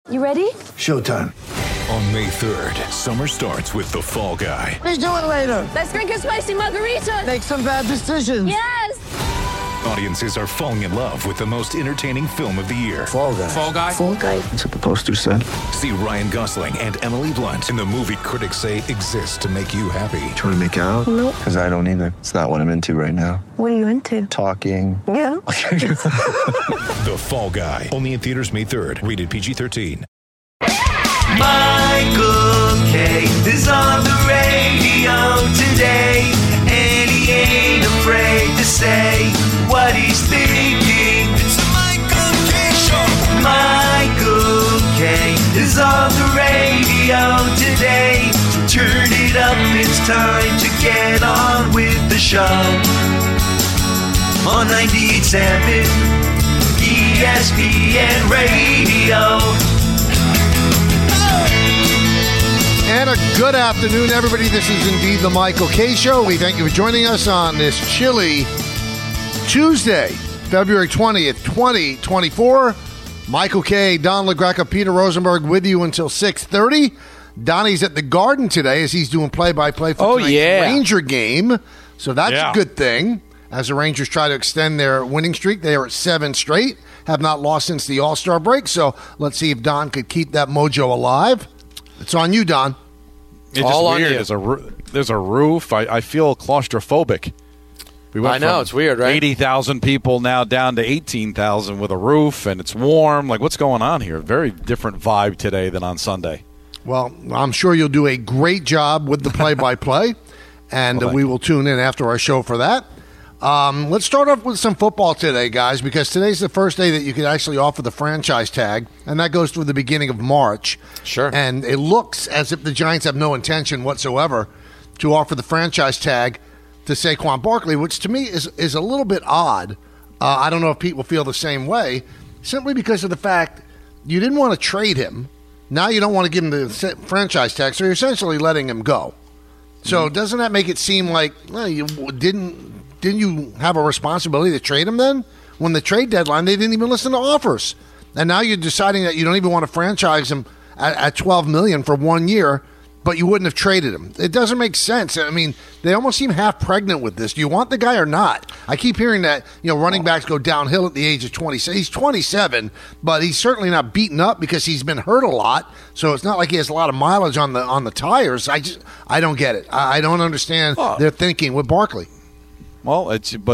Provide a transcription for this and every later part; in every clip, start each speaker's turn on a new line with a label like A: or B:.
A: You ready?
B: Showtime.
C: On May 3rd, summer starts with The Fall Guy.
B: Let's do it later.
A: Let's drink a spicy margarita.
B: Make some bad decisions.
A: Yes!
C: Audiences are falling in love with the most entertaining film of the year.
B: Fall Guy.
D: Fall Guy?
A: Fall Guy.
B: That's what the poster said.
C: See Ryan Gosling and Emily Blunt in the movie critics say exists to make you happy.
E: Trying to make it out?
A: Nope.
E: Because I don't either. It's not what I'm into right now.
A: What are you into?
E: Talking.
A: Yeah.
C: The Fall Guy. Only in theaters May 3rd. Rated PG-13.
F: Michael K. is on the radio today, and he ain't afraid to say what he's thinking. It's the Michael K. Show. Michael K. is on the radio today, so turn it up, it's time to get on with the show. On 98.7 ESPN Radio.
G: And a good afternoon, everybody. This is indeed the Michael K. Show. We thank you for joining us on this chilly Tuesday, February 20th, 2024. Michael K., Don LaGreca, Peter Rosenberg with you until 6:30. Donnie's at the Garden today as he's doing play-by-play for tonight's Ranger game. So that's a good thing. As the Rangers try to extend their winning streak, they are at 7 straight, have not lost since the All-Star break. So let's see if Don could keep that mojo alive. It's on you, Don.
D: It's all just weird. There's a roof. I feel claustrophobic.
H: I know, it's weird, right?
D: 80,000 people now down to 18,000 with a roof, and it's warm. Like, what's going on here? Very different vibe today than on Sunday.
G: Well, I'm sure you'll do a great job with the play-by-play, and we will tune in after our show for that. Let's start off with some football today, guys, because today's the first day that you can actually offer the franchise tag, and that goes through the beginning of March.
H: Sure.
G: And it looks as if the Giants have no intention whatsoever to offer the franchise tag to Saquon Barkley, which to me is a little bit odd. I don't know if people feel the same way, simply because of the fact you didn't want to trade him. Now you don't want to give him the franchise tag, so you're essentially letting him go. So doesn't that make it seem like you didn't you have a responsibility to trade him then? When the trade deadline, they didn't even listen to offers. And now you're deciding that you don't even want to franchise him at $12 million for 1 year, but you wouldn't have traded him. It doesn't make sense. I mean, they almost seem half pregnant with this. Do you want the guy or not? I keep hearing that, running backs go downhill at the age of 27. He's 27, but he's certainly not beaten up because he's been hurt a lot. So it's not like he has a lot of mileage on the tires. I don't get it. I don't understand their thinking with Barkley.
D: Well,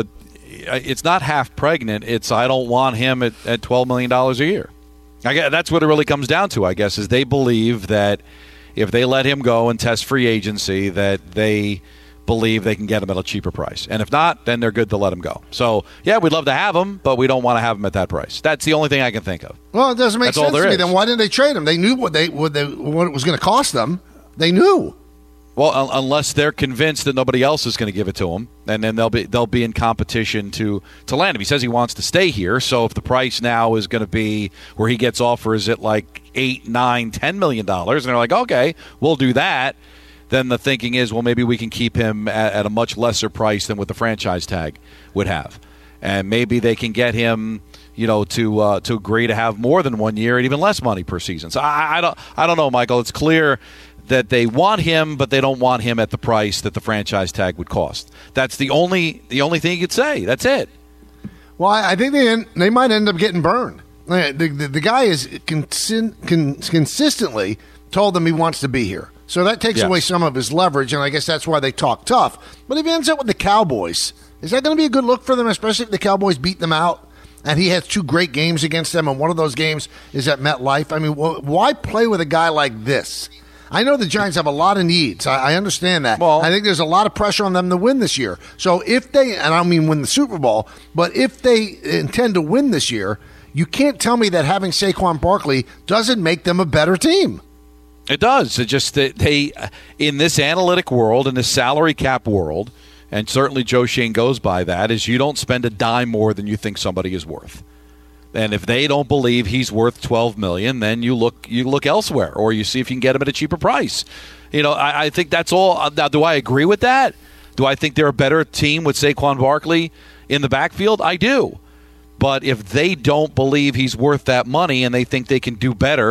D: it's not half pregnant. It's I don't want him at $12 million a year. That's what it really comes down to, I guess, is they believe that if they let him go and test free agency, that they believe they can get him at a cheaper price. And if not, then they're good to let him go. So, yeah, we'd love to have him, but we don't want to have him at that price. That's the only thing I can think of.
G: Well, it doesn't make sense to me. Then why didn't they trade him? They knew what it was going to cost them. They knew.
D: Well, unless they're convinced that nobody else is going to give it to him, and then they'll be in competition to land him. He says he wants to stay here, so if the price now is going to be where he gets offers at like $8, $9, $10 million, and they're like, okay, we'll do that, then the thinking is, well, maybe we can keep him at a much lesser price than what the franchise tag would have, and maybe they can get him, to agree to have more than 1 year and even less money per season. So I don't know, Michael. It's clear that they want him, but they don't want him at the price that the franchise tag would cost. That's the only thing you could say. That's it.
G: Well, I think they might end up getting burned. The guy is consistently told them he wants to be here. So that takes away some of his leverage, and I guess that's why they talk tough. But if he ends up with the Cowboys, is that going to be a good look for them, especially if the Cowboys beat them out? And he has 2 great games against them, and one of those games is at MetLife. I mean, why play with a guy like this? I know the Giants have a lot of needs. I understand that. Well, I think there's a lot of pressure on them to win this year. So if they, and I don't mean win the Super Bowl, but if they intend to win this year, you can't tell me that having Saquon Barkley doesn't make them a better team.
D: It does. It just they in this analytic world, in this salary cap world, and certainly Joe Schoen goes by that, is you don't spend a dime more than you think somebody is worth. And if they don't believe he's worth $12 million, then you look elsewhere, or you see if you can get him at a cheaper price. I think that's all. Now, do I agree with that? Do I think they're a better team with Saquon Barkley in the backfield? I do. But if they don't believe he's worth that money and they think they can do better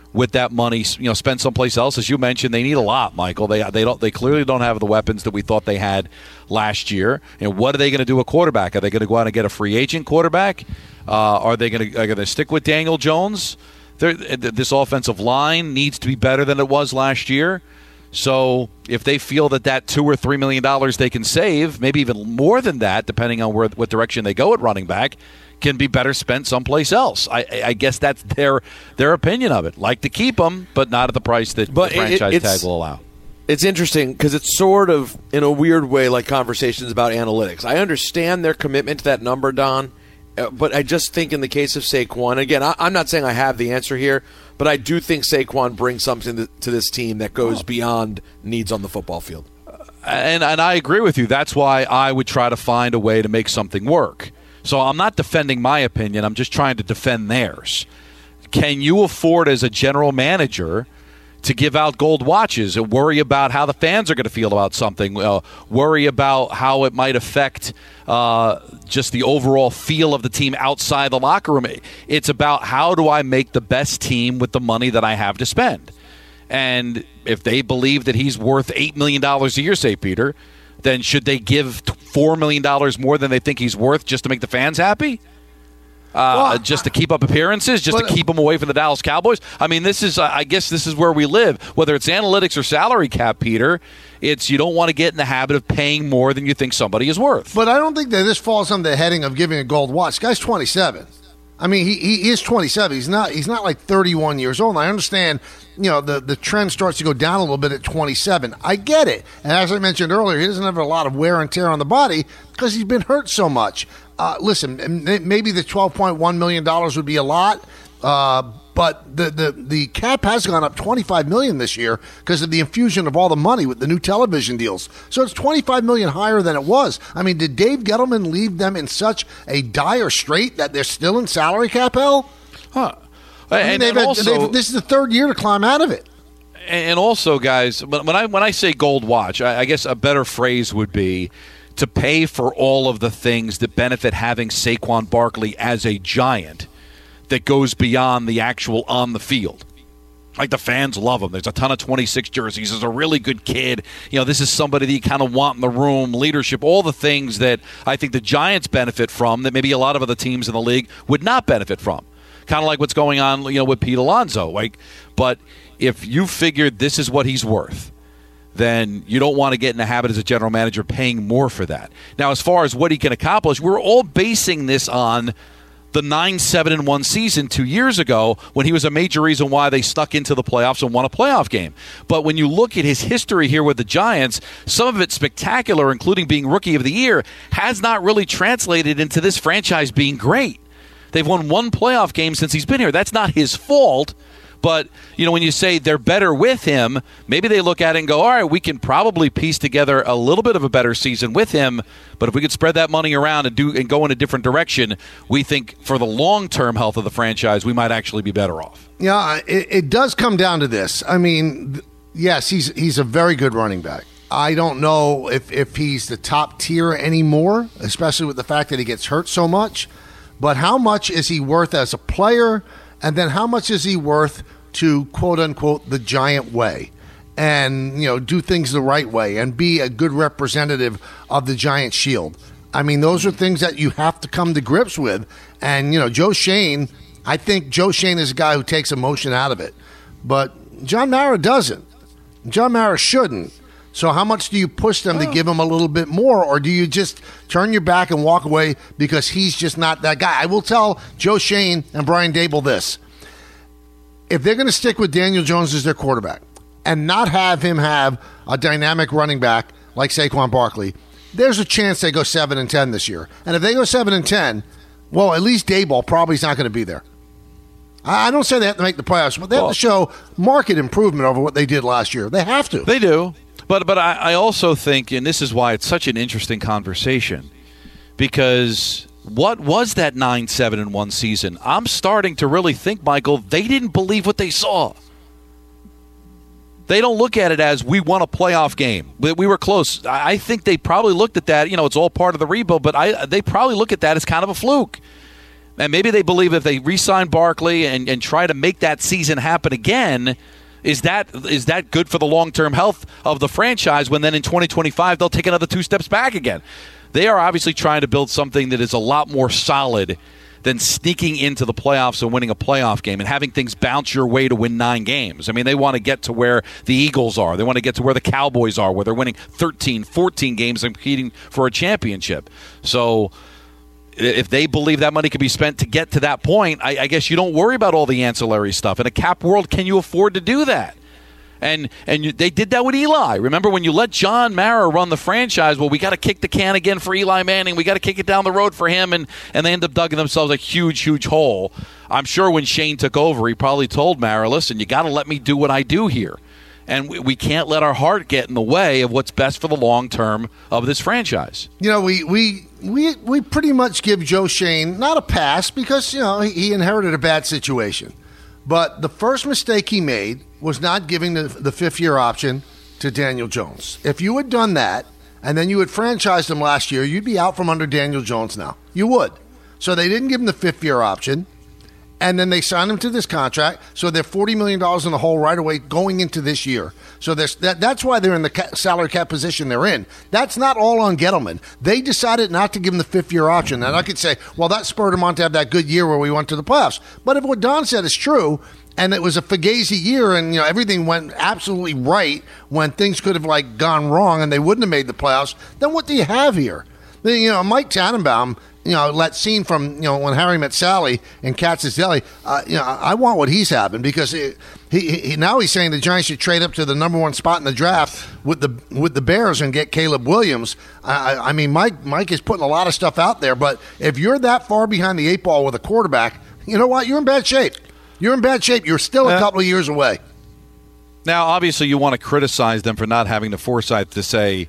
D: with that money, spend someplace else. As you mentioned, they need a lot, Michael. They clearly don't have the weapons that we thought they had last year. What are they going to do a quarterback? Are they going to go out and get a free agent quarterback? Are they going to stick with Daniel Jones? This offensive line needs to be better than it was last year. So if they feel that $2 or $3 million they can save, maybe even more than that, depending on what direction they go at running back, can be better spent someplace else. I guess that's their opinion of it. Like to keep them, but not at the price that the franchise tag will allow.
H: It's interesting because it's sort of, in a weird way, like conversations about analytics. I understand their commitment to that number, Don, but I just think in the case of Saquon, again, I'm not saying I have the answer here, but I do think Saquon brings something to this team that goes beyond needs on the football field.
D: And I agree with you. That's why I would try to find a way to make something work. So I'm not defending my opinion. I'm just trying to defend theirs. Can you afford as a general manager to give out gold watches and worry about how the fans are going to feel about something, worry about how it might affect just the overall feel of the team outside the locker room? It's about how do I make the best team with the money that I have to spend. And if they believe that he's worth $8 million a year, say, Peter, then should they give $4 million more than they think he's worth just to make the fans happy? Just to keep up appearances, just to keep them away from the Dallas Cowboys? I mean, I guess this is where we live. Whether it's analytics or salary cap, Peter, it's you don't want to get in the habit of paying more than you think somebody is worth.
G: But I don't think that this falls under the heading of giving a gold watch. This guy's 27. I mean, he is 27. He's not like 31 years old. And I understand, the trend starts to go down a little bit at 27. I get it. And as I mentioned earlier, he doesn't have a lot of wear and tear on the body because he's been hurt so much. Listen, maybe the $12.1 million would be a lot, but the cap has gone up $25 million this year because of the infusion of all the money with the new television deals. So it's $25 million higher than it was. I mean, did Dave Gettleman leave them in such a dire strait that they're still in salary cap hell?
D: Huh.
G: I mean, this is the third year to climb out of it.
D: And also, guys, when I say gold watch, I guess a better phrase would be to pay for all of the things that benefit having Saquon Barkley as a Giant that goes beyond the actual on the field. Like the fans love him. There's a ton of 26 jerseys. He's a really good kid. This is somebody that you kind of want in the room, leadership, all the things that I think the Giants benefit from that maybe a lot of other teams in the league would not benefit from. Kind of like what's going on, with Pete Alonso. But if you figured this is what he's worth, then you don't want to get in the habit as a general manager paying more for that. Now, as far as what he can accomplish, we're all basing this on the 9-7-1 season 2 years ago when he was a major reason why they stuck into the playoffs and won a playoff game. But when you look at his history here with the Giants, some of it spectacular, including being Rookie of the Year, has not really translated into this franchise being great. They've won one playoff game since he's been here. That's not his fault. But, when you say they're better with him, maybe they look at it and go, all right, we can probably piece together a little bit of a better season with him. But if we could spread that money around and go in a different direction, we think for the long-term health of the franchise, we might actually be better off.
G: Yeah, it does come down to this. I mean, yes, he's a very good running back. I don't know if he's the top tier anymore, especially with the fact that he gets hurt so much. But how much is he worth as a player? And then how much is he worth to, quote-unquote, the Giant way? And, do things the right way and be a good representative of the Giant shield. I mean, those are things that you have to come to grips with. And, Joe Schoen, I think Joe Schoen is a guy who takes emotion out of it. But John Mara doesn't. John Mara shouldn't. So how much do you push them to give him a little bit more, or do you just turn your back and walk away because he's just not that guy? I will tell Joe Schoen and Brian Daboll this. If they're going to stick with Daniel Jones as their quarterback and not have him have a dynamic running back like Saquon Barkley, there's a chance they go 7-10 this year. And if they go 7-10, well, at least Daboll probably is not going to be there. I don't say they have to make the playoffs, but they have to show market improvement over what they did last year. They have to.
D: They do. But I also think, and this is why it's such an interesting conversation, because what was that 9-7-1 season? I'm starting to really think, Michael, they didn't believe what they saw. They don't look at it as we won a playoff game. We were close. I think they probably looked at that. It's all part of the rebuild, but they probably look at that as kind of a fluke. And maybe they believe if they re-sign Barkley and try to make that season happen again, is that good for the long-term health of the franchise when then in 2025 they'll take another 2 steps back again? They are obviously trying to build something that is a lot more solid than sneaking into the playoffs and winning a playoff game and having things bounce your way to win 9 games. I mean, they want to get to where the Eagles are. They want to get to where the Cowboys are, where they're winning 13, 14 games and competing for a championship. So if they believe that money could be spent to get to that point, I guess you don't worry about all the ancillary stuff. In a cap world, can you afford to do that? And they did that with Eli. Remember when you let John Mara run the franchise? Well, we got to kick the can again for Eli Manning. We got to kick it down the road for him, and they end up digging themselves a huge, huge hole. I'm sure when Shane took over, he probably told Mara, listen, you got to let me do what I do here. And we can't let our heart get in the way of what's best for the long term of this franchise.
G: You know, we pretty much give Joe Shane not a pass because, you know, he inherited a bad situation. But the first mistake he made was not giving the fifth-year option to Daniel Jones. If you had done that and then you had franchised him last year, you'd be out from under Daniel Jones now. You would. So they didn't give him the fifth-year option. And then they signed him to this contract, so they're $40 million in the hole right away going into this year. So that's why they're in the salary cap position they're in. That's not all on Gettleman. They decided not to give him the fifth-year option. And I could say, well, that spurred him on to have that good year where we went to the playoffs. But if what Don said is true, and it was a fugazi year, and you know everything went absolutely right when things could have like gone wrong and they wouldn't have made the playoffs, then what do you have here? You know, Mike Tannenbaum, you know, that scene from, you know, when Harry Met Sally in Katz's Deli, you know, I want what he's having because he now he's saying the Giants should trade up to the number 1 spot in the draft with the Bears and get Caleb Williams. I mean, Mike is putting a lot of stuff out there, but if you're that far behind the 8 ball with a quarterback, you know what? You're in bad shape. You're in bad shape. You're still a couple of years away.
D: Now, obviously, you want to criticize them for not having the foresight to say,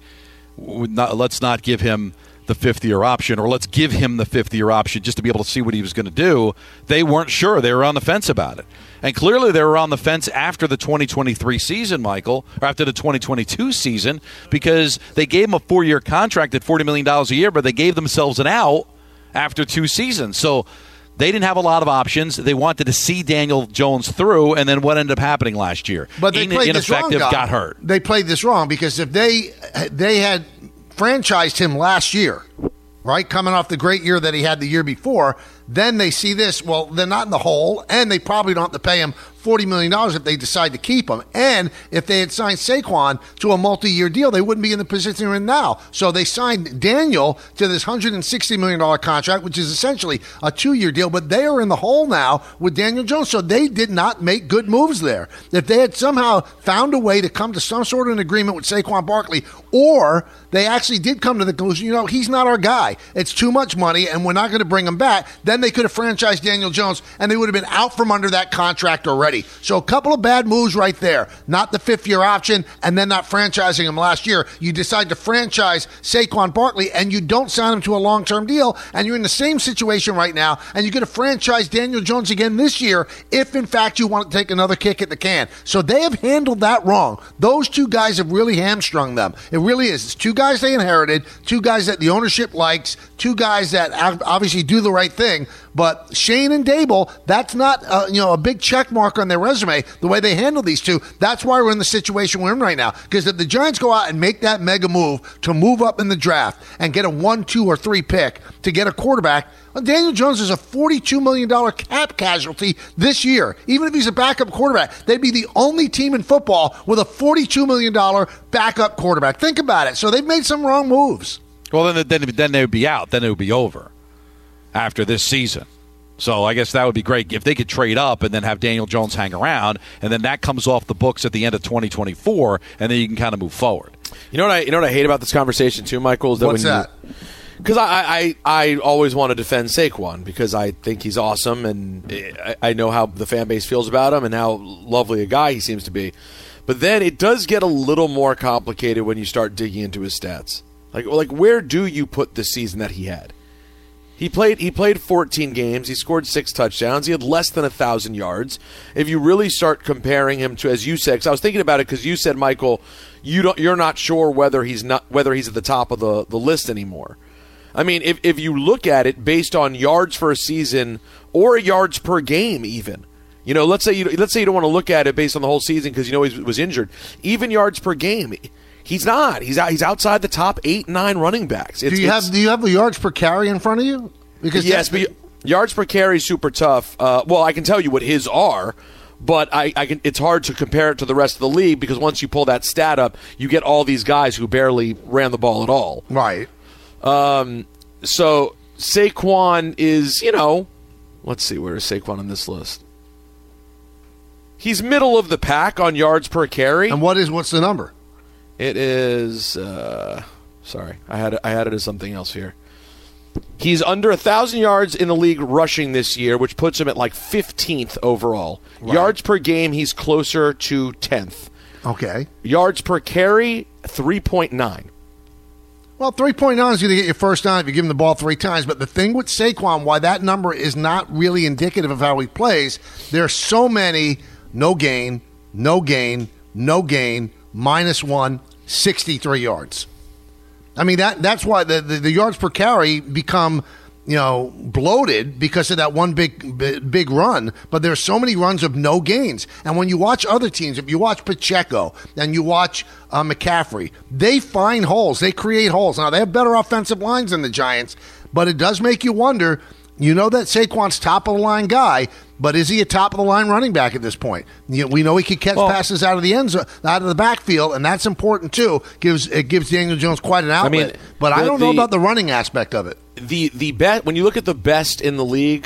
D: let's not give him the fifth-year option, or let's give him the fifth-year option just to be able to see what he was going to do. They weren't sure. They were on the fence about it. And clearly they were on the fence after the 2023 season, Michael, or after the 2022 season, because they gave him a 4-year contract at $40 million a year, but they gave themselves an out after 2 seasons. So they didn't have a lot of options. They wanted to see Daniel Jones through, and then what ended up happening last year?
G: But they played this wrong,
D: got hurt.
G: They played this wrong because if they had franchised him last year, right, coming off the great year that he had the year before, then they see this, well, they're not in the hole, and they probably don't have to pay him $40 million if they decide to keep him. And if they had signed Saquon to a multi-year deal, they wouldn't be in the position they're in now. So they signed Daniel to this $160 million contract, which is essentially a 2-year deal, but they are in the hole now with Daniel Jones, so they did not make good moves there. If they had somehow found a way to come to some sort of an agreement with Saquon Barkley, or they actually did come to the conclusion, you know, he's not our guy. It's too much money, and we're not going to bring him back, then they could have franchised Daniel Jones, and they would have been out from under that contract already. So a couple of bad moves right there. Not the fifth-year option and then not franchising him last year. You decide to franchise Saquon Barkley and you don't sign him to a long-term deal, and you're in the same situation right now, and you're going to franchise Daniel Jones again this year if, in fact, you want to take another kick at the can. So they have handled that wrong. Those 2 guys have really hamstrung them. It really is. It's 2 guys they inherited, 2 guys that the ownership likes, 2 guys that obviously do the right thing. But Shane and Dable, that's not a big check mark on their resume, the way they handle these 2. That's why we're in the situation we're in right now. Because if the Giants go out and make that mega move to move up in the draft and get a 1, 2, or 3 pick to get a quarterback, well, Daniel Jones is a $42 million cap casualty this year. Even if he's a backup quarterback, they'd be the only team in football with a $42 million backup quarterback. Think about it. So they've made some wrong moves.
D: Well, then they would be out. Then it would be over after this season. So I guess that would be great if they could trade up and then have Daniel Jones hang around, and then that comes off the books at the end of 2024, and then you can kind of move forward.
H: You know what I hate about this conversation too, Michael? Is that
G: What's that?
H: Because I always want to defend Saquon because I think he's awesome, and I know how the fan base feels about him and how lovely a guy he seems to be. But then it does get a little more complicated when you start digging into his stats. Like where do you put the season that he had? He played 14 games. He scored 6 touchdowns. He had less than 1,000 yards. If you really start comparing him to, as you said, because I was thinking about it, because you said, Michael, you're not sure whether he's at the top of the list anymore. I mean, if you look at it based on yards for a season or yards per game, even, let's say you don't want to look at it based on the whole season because he was injured. Even yards per game, he's not. He's outside the top 8, 9 running backs.
G: Do you have the yards per carry in front of you? Because
H: yes, but yards per carry is super tough. Well, I can tell you what his are. But it's hard to compare it to the rest of the league because once you pull that stat up, you get all these guys who barely ran the ball at all.
G: Right.
H: So Saquon is, let's see, where is Saquon on this list? He's middle of the pack on yards per carry.
G: And what's the number?
H: It is, sorry, I had it as something else here. He's under 1,000 yards in the league rushing this year, which puts him at like 15th overall. Right. Yards per game, he's closer to 10th.
G: Okay.
H: Yards per carry, 3.9.
G: Well, 3.9 is going to get you first down if you give him the ball 3 times. But the thing with Saquon, why that number is not really indicative of how he plays, there are so many no gain, -1, 63 yards. I mean, that's why the yards per carry become, bloated because of that one big run. But there are so many runs of no gains. And when you watch other teams, if you watch Pacheco and you watch McCaffrey, they find holes. They create holes. Now, they have better offensive lines than the Giants, but it does make you wonder, that Saquon's top-of-the-line guy, but is he a top-of-the-line running back at this point? We know he can catch passes out of the end zone, out of the backfield, and that's important too. It gives Daniel Jones quite an outlet. But I don't know about the running aspect of it.
H: The bet when you look at the best in the league,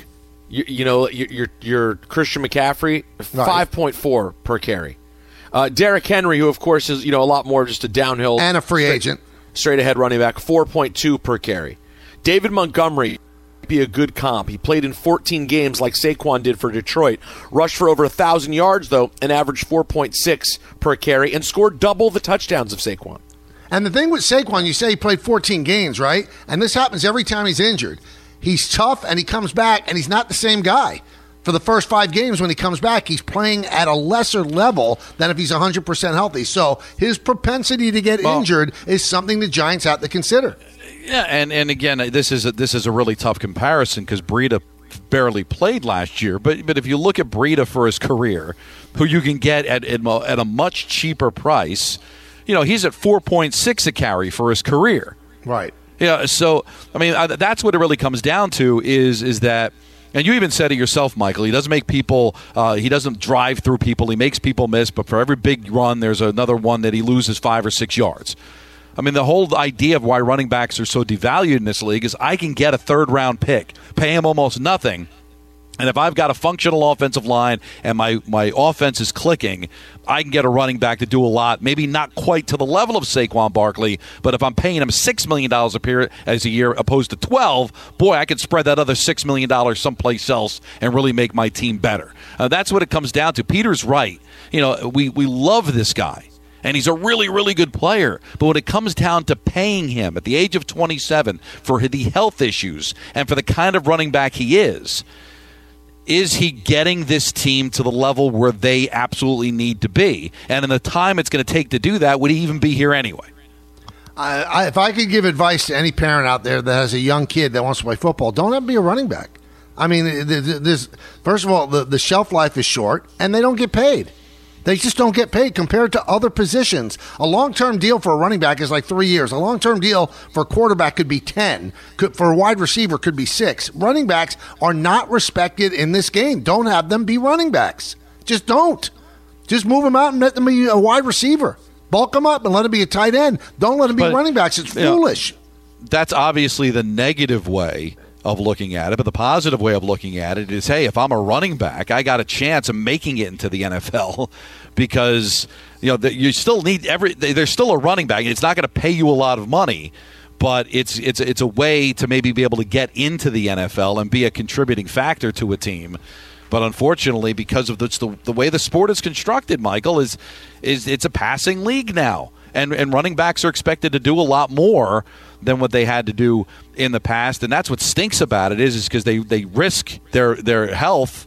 H: your Christian McCaffrey, 5.4 per carry. Derrick Henry, who of course is a lot more just a downhill
G: and a free agent,
H: straight ahead running back, 4.2 per carry. David Montgomery be a good comp. He played in 14 games like Saquon did for Detroit. Rushed for over 1,000 yards, though, and averaged 4.6 per carry, and scored double the touchdowns of Saquon.
G: And the thing with Saquon, you say he played 14 games, right? And this happens every time he's injured. He's tough, and he comes back, and he's not the same guy. For the first 5 games when he comes back, he's playing at a lesser level than if he's 100% healthy. So his propensity to get injured is something the Giants have to consider.
D: Yeah, and again, this is a really tough comparison because Breida barely played last year. But if you look at Breida for his career, who you can get at a much cheaper price, he's at 4.6 a carry for his career.
G: Right.
D: Yeah. So I mean, that's what it really comes down to is that. And you even said it yourself, Michael. He doesn't make people. He doesn't drive through people. He makes people miss. But for every big run, there's another one that he loses 5 or 6 yards. I mean, the whole idea of why running backs are so devalued in this league is I can get a 3rd-round pick, pay him almost nothing, and if I've got a functional offensive line and my offense is clicking, I can get a running back to do a lot, maybe not quite to the level of Saquon Barkley, but if I'm paying him $6 million a year opposed to 12, boy, I could spread that other $6 million someplace else and really make my team better. That's what it comes down to. Peter's right. We love this guy. And he's a really, really good player. But when it comes down to paying him at the age of 27 for the health issues and for the kind of running back he is he getting this team to the level where they absolutely need to be? And in the time it's going to take to do that, would he even be here anyway?
G: If I could give advice to any parent out there that has a young kid that wants to play football, don't have to be a running back. I mean, first of all, the shelf life is short, and they don't get paid. They just don't get paid compared to other positions. A long-term deal for a running back is like 3 years. A long-term deal for a quarterback could be 10. For a wide receiver could be 6. Running backs are not respected in this game. Don't have them be running backs. Just don't. Just move them out and let them be a wide receiver. Bulk them up and let them be a tight end. Don't let them be running backs. It's foolish.
D: That's obviously the negative way of looking at it, but the positive way of looking at it is, hey, if I'm a running back, I got a chance of making it into the NFL because you still need there's still a running back. It's not going to pay you a lot of money, but it's a way to maybe be able to get into the NFL and be a contributing factor to a team. But unfortunately, because of the way the sport is constructed, Michael, is it's a passing league now. And running backs are expected to do a lot more than what they had to do in the past. And that's what stinks about it is because they risk their health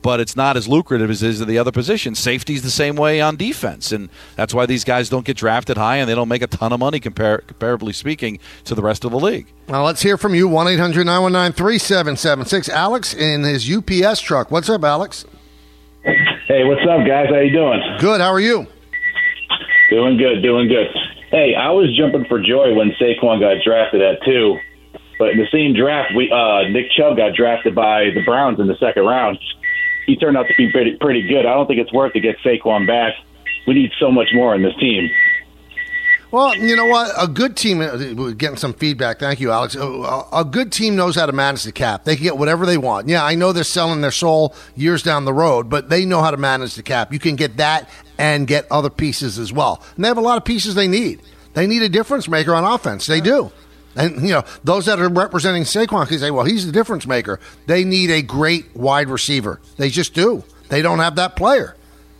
D: but it's not as lucrative as it is at the other positions. Safety's the same way on defense, and that's why these guys don't get drafted high and they don't make a ton of money, comparably speaking, to the rest of the league.
G: Well, let's hear from you. 1-800-919-3776. Alex in his UPS truck. What's up, Alex?
I: Hey, what's up, guys? How you doing?
G: Good. How are you?
I: Doing good. Hey, I was jumping for joy when Saquon got drafted at 2. But in the same draft, Nick Chubb got drafted by the Browns in the second round. He turned out to be pretty good. I don't think it's worth to get Saquon back. We need so much more in this team.
G: Well, you know what? A good team, we're getting some feedback. Thank you, Alex. A good team knows how to manage the cap. They can get whatever they want. Yeah, I know they're selling their soul years down the road, but they know how to manage the cap. You can get that and get other pieces as well. And they have a lot of pieces they need. They need a difference maker on offense. They do. And, those that are representing Saquon can say, well, he's the difference maker. They need a great wide receiver. They just do. They don't have that player.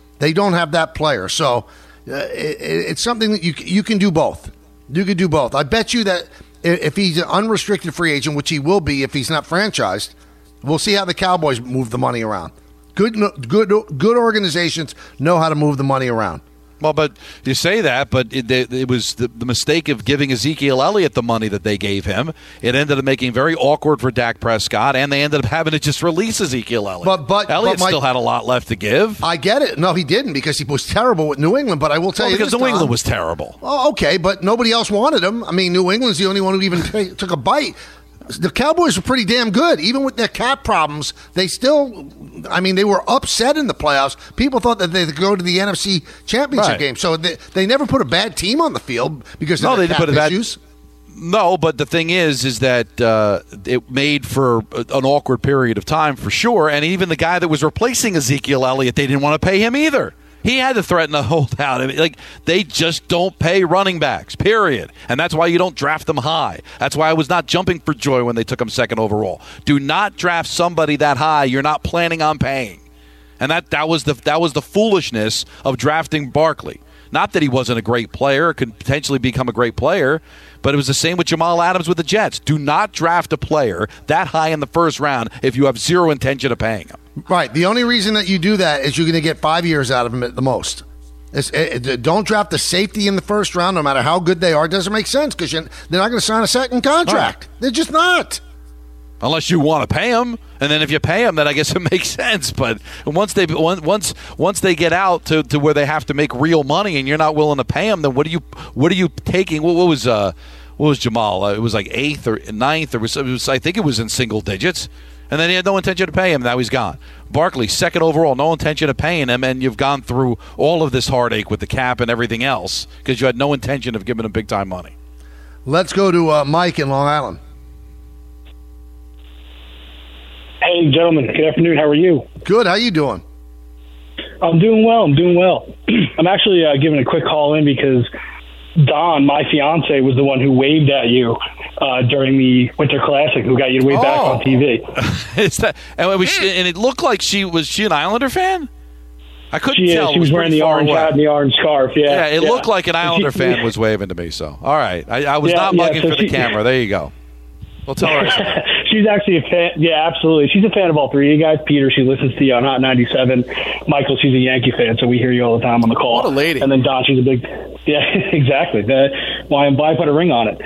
G: So it's something that you can do both. You can do both. I bet you that if he's an unrestricted free agent, which he will be if he's not franchised, we'll see how the Cowboys move the money around. Good organizations know how to move the money around.
D: Well, but you say that, but it was the mistake of giving Ezekiel Elliott the money that they gave him. It ended up making very awkward for Dak Prescott, and they ended up having to just release Ezekiel Elliott. But Elliott still had a lot left to give.
G: I get it. No, he didn't because he was terrible with New England. But I will tell you,
D: because New England was terrible.
G: Oh, okay, but nobody else wanted him. I mean, New England's the only one who even took a bite. The Cowboys were pretty damn good. Even with their cap problems, they were upset in the playoffs. People thought that they could go to the NFC Championship game. So they never put a bad team on the field because of their cap issues.
D: No, but the thing is that it made for an awkward period of time for sure. And even the guy that was replacing Ezekiel Elliott, they didn't want to pay him either. He had to threaten to hold out. I mean, they just don't pay running backs, period. And that's why you don't draft them high. That's why I was not jumping for joy when they took him second overall. Do not draft somebody that high you're not planning on paying. And that was the foolishness of drafting Barkley. Not that he wasn't a great player, could potentially become a great player, but it was the same with Jamal Adams with the Jets. Do not draft a player that high in the first round if you have zero intention of paying him.
G: Right. The only reason that you do that is you're going to get 5 years out of him at the most. Don't draft the safety in the first round, no matter how good they are. It doesn't make sense because they're not going to sign a second contract. Right. They're just not.
D: Unless you want to pay them, and then if you pay them, then I guess it makes sense. But once they get out to where they have to make real money, and you're not willing to pay them, then what are you taking? What was Jamal? It was like 8th or 9th, I think it was in single digits, and then he had no intention to pay him. Now he's gone. Barkley, second overall, no intention of paying him, and you've gone through all of this heartache with the cap and everything else because you had no intention of giving him big time money.
G: Let's go to Mike in Long Island.
J: Hey, gentlemen. Good afternoon. How are you?
G: Good. How you doing?
J: I'm doing well. I'm actually giving a quick call in because Don, my fiance, was the one who waved at you during the Winter Classic, who got you to wave back on TV.
D: And it looked like she an Islander fan? I couldn't tell.
J: She was wearing the orange hat and the orange scarf. Yeah,
D: it looked like an Islander fan was waving to me. So, all right. I was not mugging for the camera. There you go. Well, tell her.
J: She's actually a fan. Yeah, absolutely. She's a fan of all three of you guys. Peter, she listens to you on Hot 97. Michael, she's a Yankee fan, so we hear you all the time on the call.
H: What a lady.
J: And then Don, she's a big... Yeah, exactly. Why put a ring on it?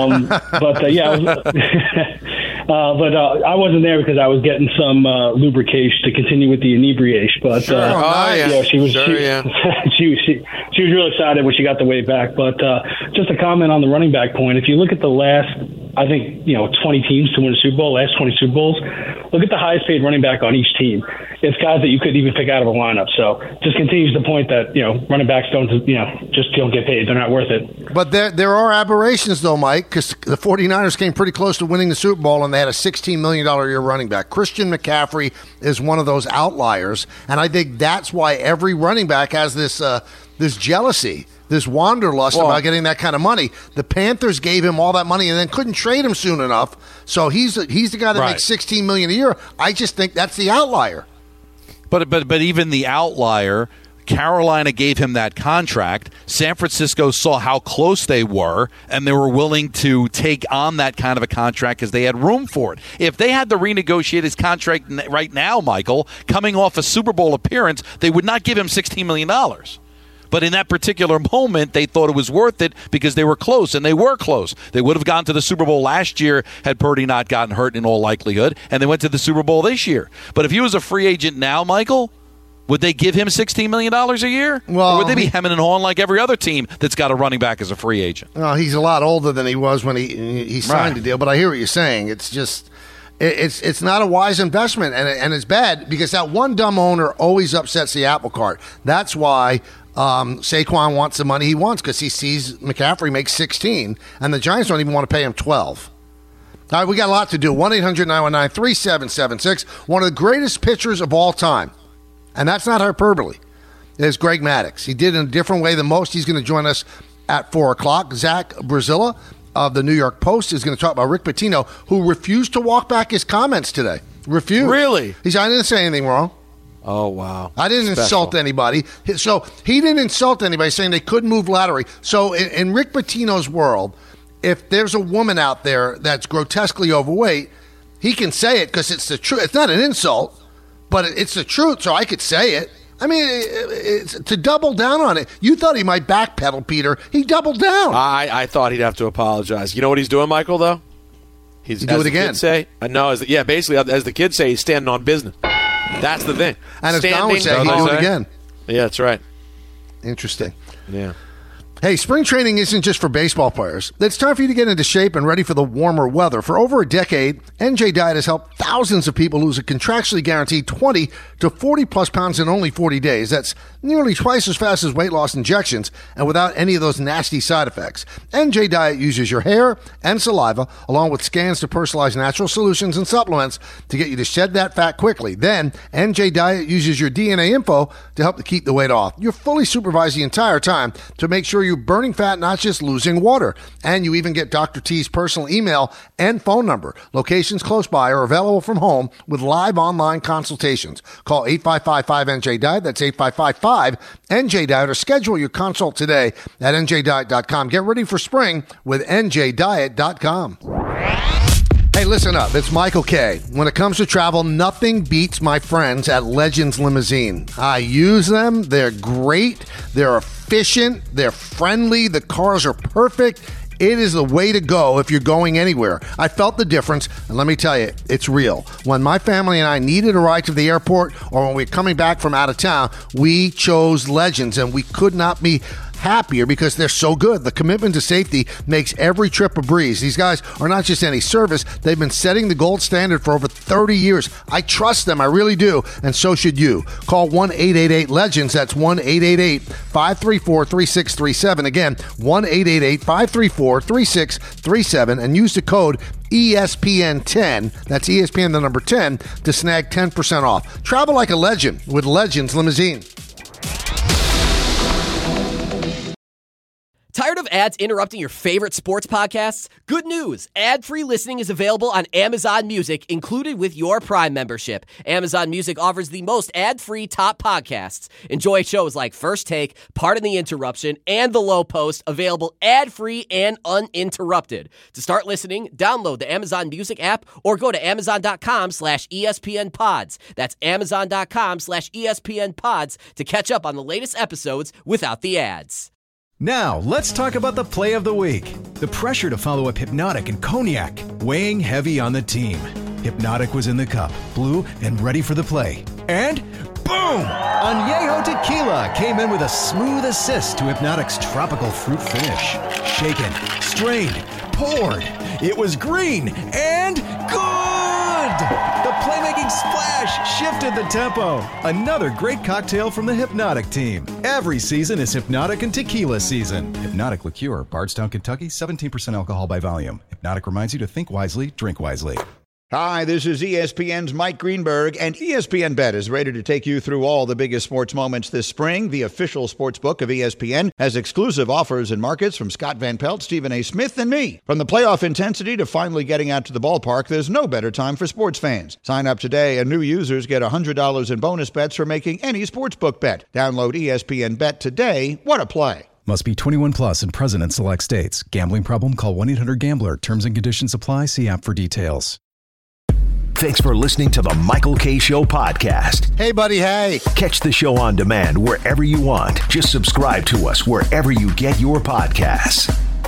J: I wasn't there because I was getting some lubrication to continue with the inebriation. But she was really excited when she got the way back. But just a comment on the running back point. If you look at the last, I think 20 teams to win a Super Bowl, last 20 Super Bowls, look at the highest paid running back on each team. It's guys that you couldn't even pick out of a lineup. So just continues the point that running backs don't get paid. They're not worth it.
G: But there are aberrations, though, Mike, because the 49ers came pretty close to winning the Super Bowl, and they had a $16 million a year running back. Christian McCaffrey is one of those outliers, and I think that's why every running back has this jealousy, this wanderlust about getting that kind of money. The Panthers gave him all that money and then couldn't trade him soon enough, so he's the guy that makes $16 million a year. I just think that's the outlier.
D: But even the outlier Carolina gave him that contract. San Francisco saw how close they were, and they were willing to take on that kind of a contract because they had room for it. If they had to renegotiate his contract right now, Michael, coming off a Super Bowl appearance, they would not give him $16 million. But in that particular moment, they thought it was worth it because they were close, and they were close. They would have gone to the Super Bowl last year had Purdy not gotten hurt in all likelihood, and they went to the Super Bowl this year. But if he was a free agent now, Michael, would they give him $16 million a year? Or would they be hemming and hawing like every other team that's got a running back as a free agent?
G: Well, he's a lot older than he was when he signed the deal, but I hear what you're saying. It's just it's not a wise investment, and it's bad because that one dumb owner always upsets the apple cart. That's why Saquon wants the money he wants, because he sees McCaffrey make 16, and the Giants don't even want to pay him 12. All right, we got a lot to do. 1-800-919-3776. One of the greatest pitchers of all time, and that's not hyperbole, is Greg Maddux. He did it in a different way than most. He's going to join us at 4 o'clock. Zach Brazilla of the New York Post is going to talk about Rick Pitino, who refused to walk back his comments today. Refused.
H: Really?
G: He said, I didn't say anything wrong.
H: Oh, wow.
G: I didn't insult anybody. So he didn't insult anybody saying they couldn't move laterally. So in Rick Pitino's world, if there's a woman out there that's grotesquely overweight, he can say it because it's the truth. It's not an insult, but it's the truth, so I could say it. I mean, it's to double down on it. You thought he might backpedal, Peter. He doubled down.
H: I thought he'd have to apologize. You know what he's doing, Michael, though?
G: He's do it again.
H: No, basically, as the kids say, he's standing on business. That's the thing.
G: And as Don would say, he'll do it again.
H: Yeah, that's right.
G: Interesting.
H: Yeah.
G: Hey, spring training isn't just for baseball players. It's time for you to get into shape and ready for the warmer weather. For over a decade, NJ Diet has helped thousands of people lose a contractually guaranteed 20 to 40-plus pounds in only 40 days. That's nearly twice as fast as weight loss injections and without any of those nasty side effects. NJ Diet uses your hair and saliva, along with scans to personalize natural solutions and supplements to get you to shed that fat quickly. Then, NJ Diet uses your DNA info to help to keep the weight off. You're fully supervised the entire time to make sure you're burning fat, not just losing water. And you even get Dr. T's personal email and phone number. Locations close by are available from home with live online consultations. Call 855-5NJ-DIET. That's 855-5NJ-DIET, or schedule your consult today at njdiet.com. Get ready for spring with njdiet.com. Hey, listen up. It's Michael K. When it comes to travel, nothing beats my friends at Legends Limousine. I use them. They're great. They're efficient. They're friendly. The cars are perfect. It is the way to go if you're going anywhere. I felt the difference, and let me tell you, it's real. When my family and I needed a ride to the airport, or when we were coming back from out of town, we chose Legends, and we could not be happier because they're so good. The commitment to safety makes every trip a breeze. These guys are not just any service. They've been setting the gold standard for over 30 years. I trust them. I really do. And so should you. Call 1-888-LEGENDS. That's 1-888-534-3637. Again, 1-888-534-3637. And use the code ESPN10, that's ESPN the number 10, to snag 10% off. Travel like a legend with Legends Limousine.
K: Tired of ads interrupting your favorite sports podcasts? Good news! Ad-free listening is available on Amazon Music, included with your Prime membership. Amazon Music offers the most ad-free top podcasts. Enjoy shows like First Take, Pardon the Interruption, and The Low Post, available ad-free and uninterrupted. To start listening, download the Amazon Music app or go to amazon.com/ESPNpods. That's amazon.com/ESPNpods to catch up on the latest episodes without the ads.
L: Now, let's talk about the play of the week. The pressure to follow up Hypnotic and Cognac, weighing heavy on the team. Hypnotic was in the cup, blue, and ready for the play. And boom! Añejo Tequila came in with a smooth assist to Hypnotic's tropical fruit finish. Shaken, strained, poured. It was green and good! The playmaking splash shifted the tempo. Another great cocktail from the Hypnotic team. Every season is Hypnotic and Tequila season. Hypnotic Liqueur, Bardstown, Kentucky, 17% alcohol by volume. Hypnotic reminds you to think wisely, drink wisely.
M: Hi, this is ESPN's Mike Greenberg, and ESPN Bet is ready to take you through all the biggest sports moments this spring. The official sports book of ESPN has exclusive offers and markets from Scott Van Pelt, Stephen A. Smith, and me. From the playoff intensity to finally getting out to the ballpark, there's no better time for sports fans. Sign up today, and new users get $100 in bonus bets for making any sportsbook bet. Download ESPN Bet today. What a play.
L: Must be 21 plus and present in select states. Gambling problem? Call 1-800-GAMBLER. Terms and conditions apply. See app for details.
N: Thanks for listening to the Michael Kay Show podcast.
G: Hey, buddy, hey.
N: Catch the show on demand wherever you want. Just subscribe to us wherever you get your podcasts.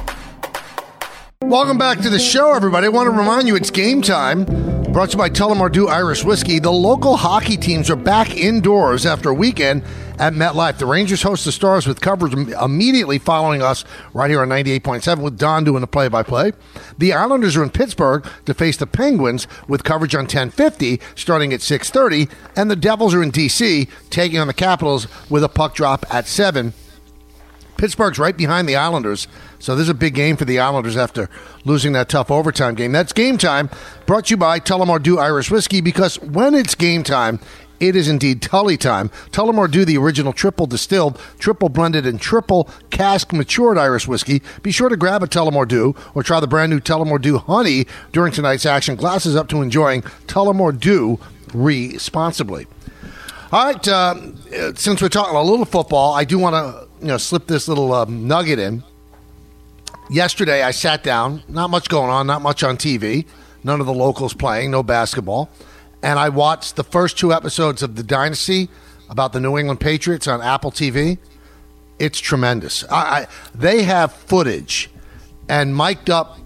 G: Welcome back to the show, everybody. I want to remind you it's game time. Brought to you by Tullamore Dew Irish Whiskey. The local hockey teams are back indoors after a weekend at MetLife. The Rangers host the Stars with coverage immediately following us right here on 98.7 with Don doing the play-by-play. The Islanders are in Pittsburgh to face the Penguins with coverage on 1050 starting at 6:30. And the Devils are in D.C. taking on the Capitals with a puck drop at 7. Pittsburgh's right behind the Islanders, so this is a big game for the Islanders after losing that tough overtime game. That's Game Time, brought to you by Tullamore Dew Irish Whiskey, because when it's game time, it is indeed Tully time. Tullamore Dew, the original triple distilled, triple blended, and triple cask matured Irish whiskey. Be sure to grab a Tullamore Dew or try the brand new Tullamore Dew Honey during tonight's action. Glasses up to enjoying Tullamore Dew responsibly. All right, since we're talking a little football, I do want to slip this little nugget in. Yesterday, I sat down, not much going on, not much on TV, none of the locals playing, no basketball, and I watched the first 2 episodes of The Dynasty about the New England Patriots on Apple TV. It's tremendous. They have footage and mic'd up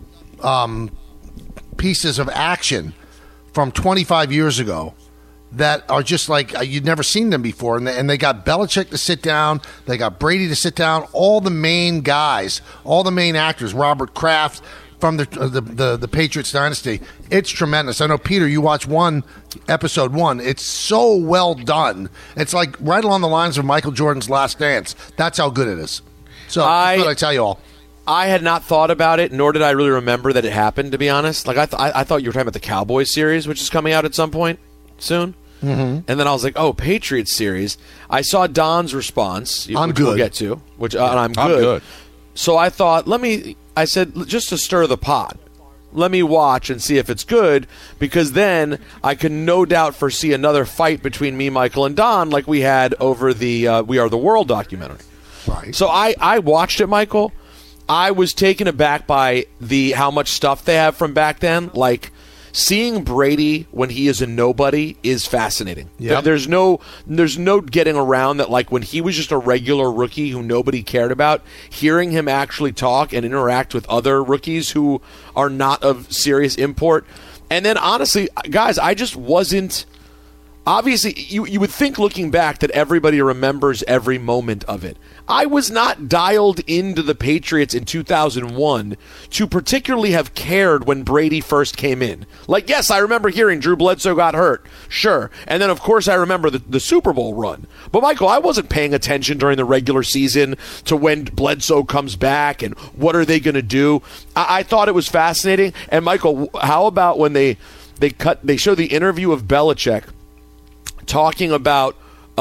G: pieces of action from 25 years ago that are just like you'd never seen them before. And they got Belichick to sit down. They got Brady to sit down. All the main guys, all the main actors, Robert Kraft from the Patriots dynasty. It's tremendous. I know, Peter, you watched episode 1. It's so well done. It's like right along the lines of Michael Jordan's Last Dance. That's how good it is. So that's what I tell you all.
H: I had not thought about it, nor did I really remember that it happened, to be honest. Like I thought you were talking about the Cowboys series, which is coming out at some point soon. Mm-hmm. And then I was like, oh, Patriots series. I saw Don's response, which we'll get to, and I'm good. So I thought, I said, just to stir the pot, let me watch and see if it's good, because then I can no doubt foresee another fight between me, Michael, and Don like we had over the We Are the World documentary.
G: Right.
H: So I watched it, Michael. I was taken aback by how much stuff they have from back then, like seeing Brady when he is a nobody is fascinating. Yep. There's no getting around that. Like when he was just a regular rookie who nobody cared about, hearing him actually talk and interact with other rookies who are not of serious import. And then honestly, guys, I just wasn't. Obviously, you would think looking back that everybody remembers every moment of it. I was not dialed into the Patriots in 2001 to particularly have cared when Brady first came in. Like, yes, I remember hearing Drew Bledsoe got hurt. Sure. And then, of course, I remember the Super Bowl run. But, Michael, I wasn't paying attention during the regular season to when Bledsoe comes back and what are they going to do. I thought it was fascinating. And, Michael, how about when they show the interview of Belichick talking about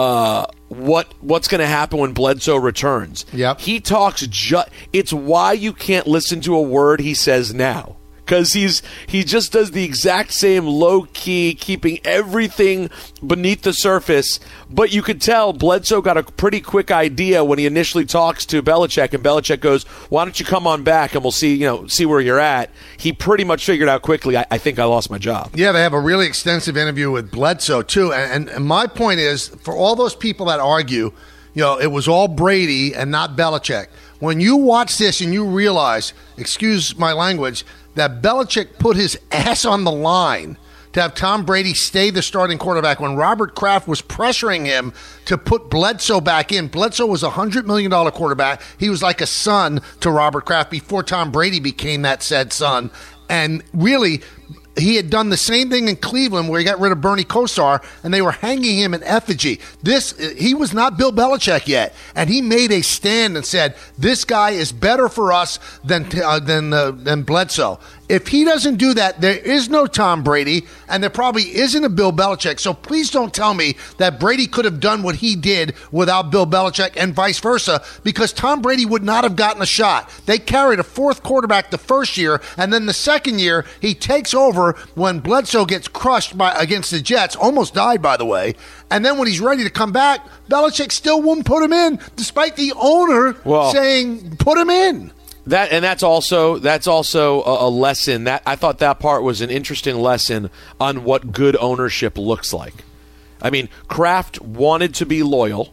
H: what's going to happen when Bledsoe returns.
G: Yep.
H: He talks it's why you can't listen to a word he says now. Because he just does the exact same low-key, keeping everything beneath the surface. But you could tell Bledsoe got a pretty quick idea when he initially talks to Belichick, and Belichick goes, why don't you come on back and we'll see where you're at. He pretty much figured out quickly, I think I lost my job.
G: Yeah, they have a really extensive interview with Bledsoe, too. And my point is, for all those people that argue, it was all Brady and not Belichick, when you watch this and you realize, excuse my language, that Belichick put his ass on the line to have Tom Brady stay the starting quarterback when Robert Kraft was pressuring him to put Bledsoe back in. Bledsoe was a $100 million quarterback. He was like a son to Robert Kraft before Tom Brady became that said son. And really, he had done the same thing in Cleveland where he got rid of Bernie Kosar and they were hanging him in effigy. He was not Bill Belichick yet, and he made a stand and said, this guy is better for us than Bledsoe. If he doesn't do that, there is no Tom Brady, and there probably isn't a Bill Belichick. So please don't tell me that Brady could have done what he did without Bill Belichick and vice versa, because Tom Brady would not have gotten a shot. They carried a fourth quarterback the first year, and then the second year, he takes over when Bledsoe gets crushed against the Jets, almost died, by the way. And then when he's ready to come back, Belichick still won't put him in, despite the owner saying, put him in.
H: That's also a lesson. That I thought that part was an interesting lesson on what good ownership looks like. I mean, Kraft wanted to be loyal.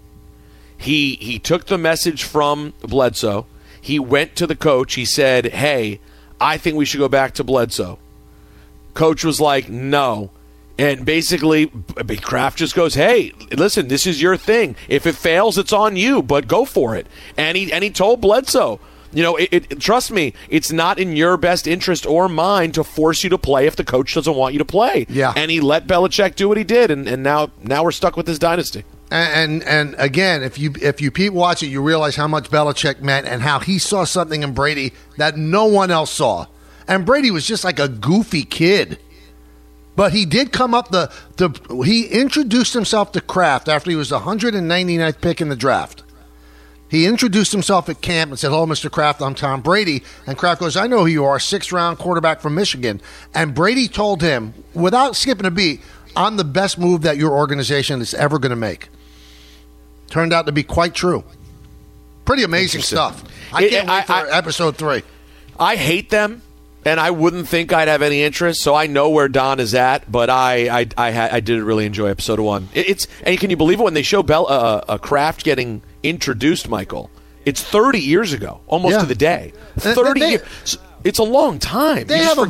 H: He took the message from Bledsoe. He went to the coach. He said, "Hey, I think we should go back to Bledsoe." Coach was like, "No." And basically, Kraft just goes, "Hey, listen, this is your thing. If it fails, it's on you, but go for it." And he told Bledsoe, trust me, it's not in your best interest or mine to force you to play if the coach doesn't want you to play.
G: Yeah.
H: And he let Belichick do what he did, and now we're stuck with this dynasty.
G: And again, if you people watch it, you realize how much Belichick meant and how he saw something in Brady that no one else saw. And Brady was just like a goofy kid. But he did come up he introduced himself to Kraft after he was the 199th pick in the draft. He introduced himself at camp and said, "Hello, Mr. Kraft, I'm Tom Brady." And Kraft goes, "I know who you are, 6th-round quarterback from Michigan." And Brady told him, without skipping a beat, "I'm the best move that your organization is ever going to make." Turned out to be quite true. Pretty amazing stuff. I can't wait for episode 3.
H: I hate them, and I wouldn't think I'd have any interest, so I know where Don is at, but I did really enjoy episode 1. And can you believe it, when they show Kraft getting introduced, Michael, it's 30 years ago, almost to the day. 30 years. It's a long time.
G: They have a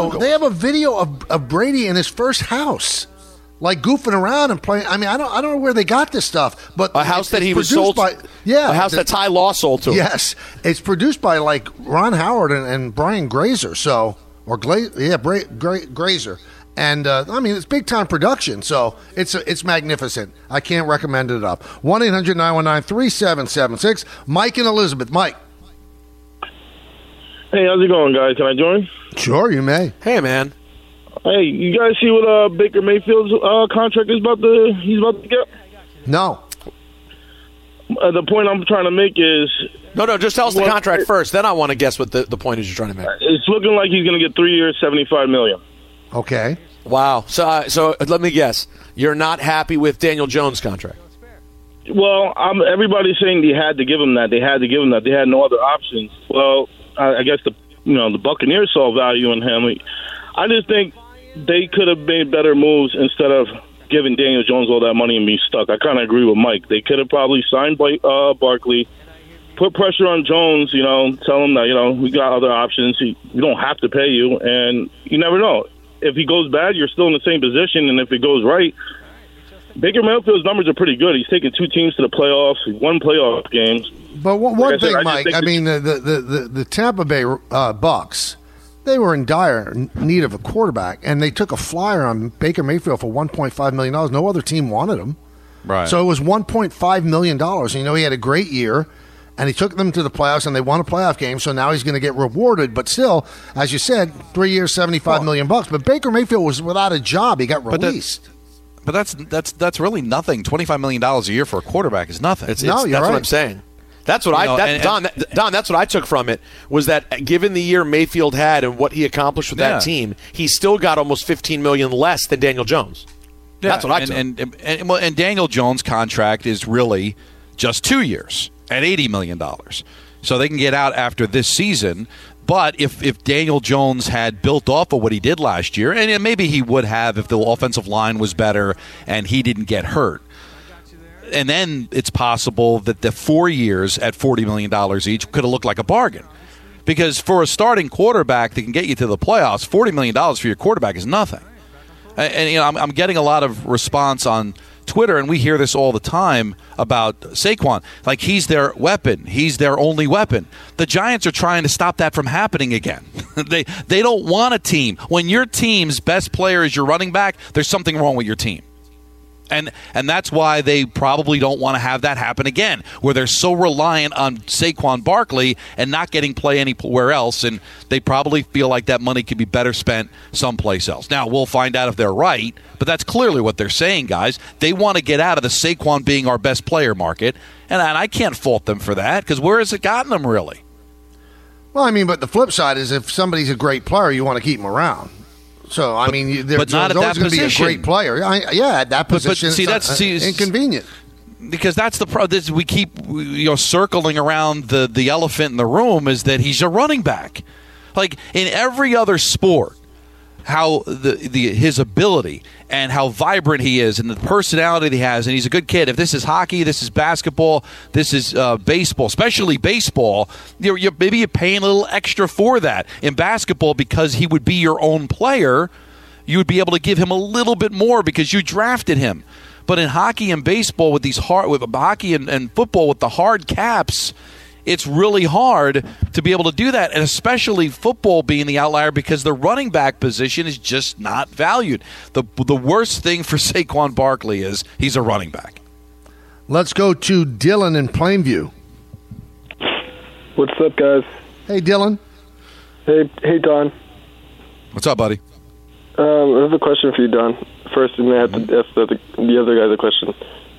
G: video of Brady in his first house, like goofing around and playing. I mean, I don't know where they got this stuff, but
H: a house that he was sold by. A house that Ty Law sold to him.
G: Yes, it's produced by like Ron Howard and Brian Grazer. Grazer. And, I mean, it's big-time production, so it's magnificent. I can't recommend it enough. 1-800-919-3776. Mike and Elizabeth. Mike.
O: Hey, how's it going, guys? Can I join?
G: Sure, you may.
H: Hey, man.
O: Hey, you guys see what Baker Mayfield's contract is he's about to get?
G: No.
O: The point I'm trying to make is...
H: No, just tell us the contract first. Then I want to guess what the point is you're trying to make.
O: It's looking like he's going to get 3 years, $75 million.
G: Okay.
H: Wow. So let me guess. You're not happy with Daniel Jones' contract?
O: Well, everybody's saying they had to give him that. They had no other options. Well, I guess the Buccaneers saw value in him. I just think they could have made better moves instead of giving Daniel Jones all that money and being stuck. I kind of agree with Mike. They could have probably signed Barkley, put pressure on Jones, tell him that, we got other options. We don't have to pay you, and you never know. If he goes bad, you're still in the same position, and if it goes right, Baker Mayfield's numbers are pretty good. He's taken 2 teams to the playoffs. He won playoff games.
G: But one thing, Mike, the Tampa Bay Bucks, they were in dire need of a quarterback, and they took a flyer on Baker Mayfield for $1.5 million. No other team wanted him.
D: Right.
G: So it was $1.5 million. And, he had a great year, and he took them to the playoffs, and they won a playoff game, so now he's going to get rewarded. But still, as you said, 3 years, $75 million. But Baker Mayfield was without a job. He got released.
D: But that's really nothing. $25 million a year for a quarterback is nothing.
H: That's what I'm saying. That's what Don, that's what I took from it, was that given the year Mayfield had and what he accomplished with that team, he still got almost $15 million less than Daniel Jones.
D: Yeah,
H: that's what I took.
D: And Daniel Jones' contract is really just 2 years at $80 million. So they can get out after this season. But if Daniel Jones had built off of what he did last year, and maybe he would have if the offensive line was better and he didn't get hurt, and then it's possible that the 4 years at $40 million each could have looked like a bargain. Because for a starting quarterback that can get you to the playoffs, $40 million for your quarterback is nothing. And I'm getting a lot of response on Twitter, and we hear this all the time about Saquon. Like, he's their weapon. He's their only weapon. The Giants are trying to stop that from happening again. They don't want a team. When your team's best player is your running back, there's something wrong with your team. And that's why they probably don't want to have that happen again, where they're so reliant on Saquon Barkley and not getting play anywhere else, and they probably feel like that money could be better spent someplace else. Now, we'll find out if they're right, but that's clearly what they're saying, guys. They want to get out of the Saquon being our best player market, and I can't fault them for that, because where has it gotten them, really?
G: Well, I mean, but the flip side is if somebody's a great player, you want to keep him around. So, I mean, there's always going to be a great player. At that position, that's inconvenient.
D: Because that's the problem. We keep circling around the elephant in the room is that he's a running back. Like in every other sport, how his ability and how vibrant he is and the personality that he has, and he's a good kid. If this is hockey, this is basketball, this is baseball, especially baseball, maybe you're paying a little extra for that. In basketball, because he would be your own player, you would be able to give him a little bit more because you drafted him. But in hockey and baseball, with hockey and football with the hard caps, it's really hard to be able to do that, and especially football being the outlier because the running back position is just not valued. The worst thing for Saquon Barkley is he's a running back.
G: Let's go to Dylan in Plainview.
P: What's up, guys?
G: Hey, Dylan.
P: Hey, Don.
D: What's up, buddy?
P: I have a question for you, Don. First, and I have to ask the other guy the question.